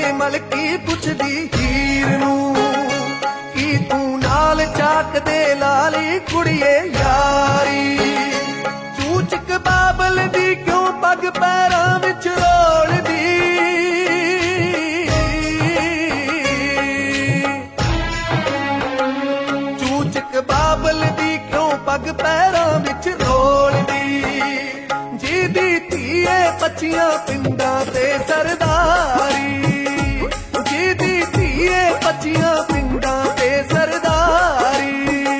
Melchi पुछदी हीर नू की तू नाल चाक दे लाली कुड़िए यारी चूचक बाबल दी क्यों पग पैरां विच रोलदी चूचक बाबल दी क्यों पग पैरां विच रोलदी जिहदी धीए पचियां पिंडां ते सरदारी जिहदी धीए पचियां पिंडां ते सरदारी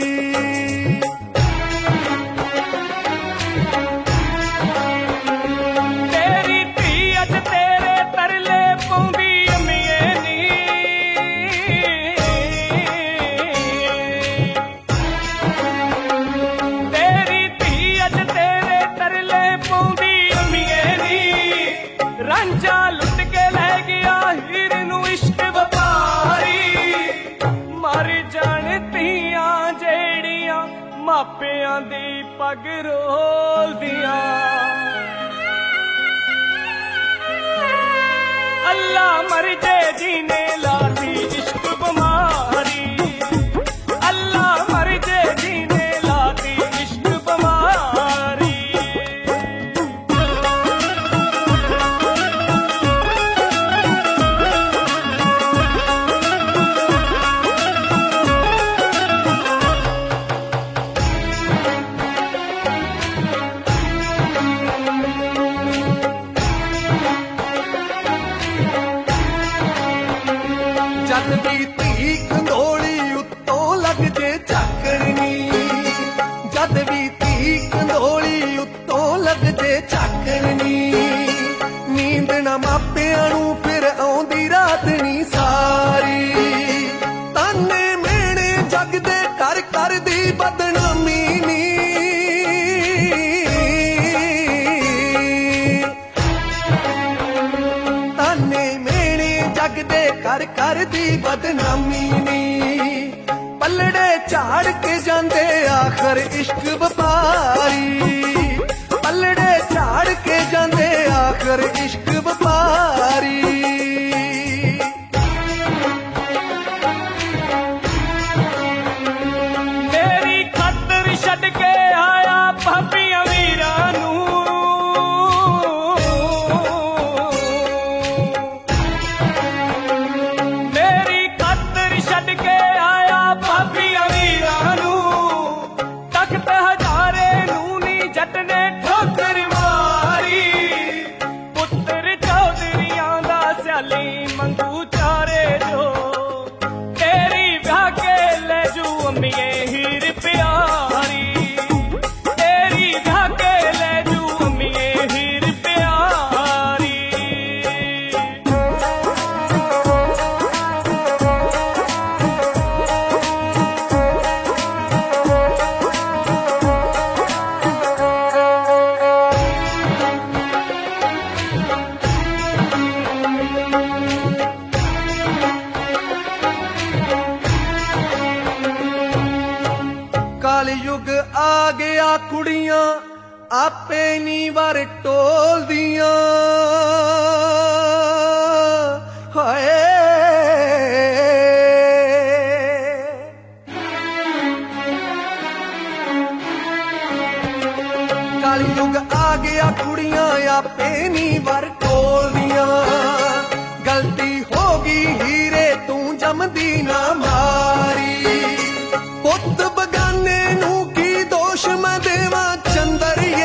तेरी धी अज तेरे तरले पौंदी अम्मीए नी तेरी धी अज तेरे तरले पौंदी अम्मीए नी रांझा लुट के लै गया हीर नू इश्क वपारी मर जाण धीआं जेड़ियां मापियां दी पग रोलदियां अल्लाह मर जे जीने लाती इश्क बमारी अल्लाह मर जे जीने लाती इश्क बमारी जद भी धी कंधोली उत्तों लग जे झाकनी जद भी धी कंधोली उत्तों लग जे झाकनी नींद ना मापियां नू फिर आउंदी रात नी सारी ताने मेणे जग दे कर कर दी बदनामी नी ताने मेणे जग दे कर कर दी बदनामी नी पलड़े झाड़ के जांदे आखर इश्क व्यापारी पलड़े झाड़ के जांदे आखर इश्क व्यापारी मेरी खातर छड़ के आया भाबियां वीरां नू मेरी खातर छड़ के आया भाबियां वीरां नू तख्त हजारे नू नी जट ने ठोकर मारी पुत्तर चौधरियां दा स्याली मंगू चारे जो तेरी ब्याह के ले जू अम्मीए हीर प्यारी तेरी ब्याह के ले जू अम्मीए हीर प्यारी काल युग आ गया कुड़ियां आपे नी वार टोल दियां हाय काल युग आ गया कुड़ियां आपे नी वार टोल दियां गलती हो गई हीरे तू जमदी ना मारी पुत बगाने नू की दोष मैं देवा चंदरिए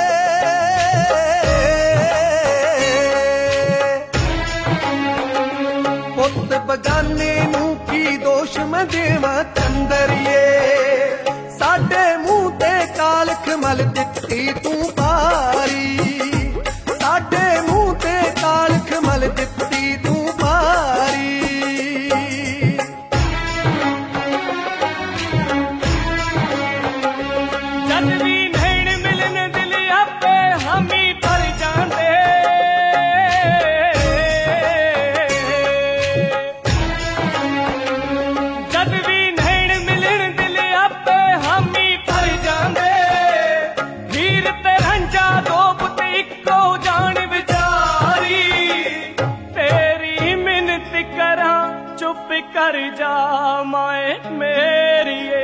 पुत बगाने नू की दोष मैं देवा चंदरिए साडे मुंह ते कालख मल दित्ती तू पारी साडे मुंह ते कालख मल दित्ती तू पारी जद भी नैन मिलन दिल आपे हामी भर जांदे जद भी नैन मिलन दिल आपे हामी भर जांदे हीर ते रंझ करा चुप कर जा माए मेरिए।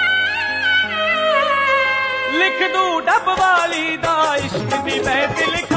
लिख दूं डब वाली दा इश्क दी महफिल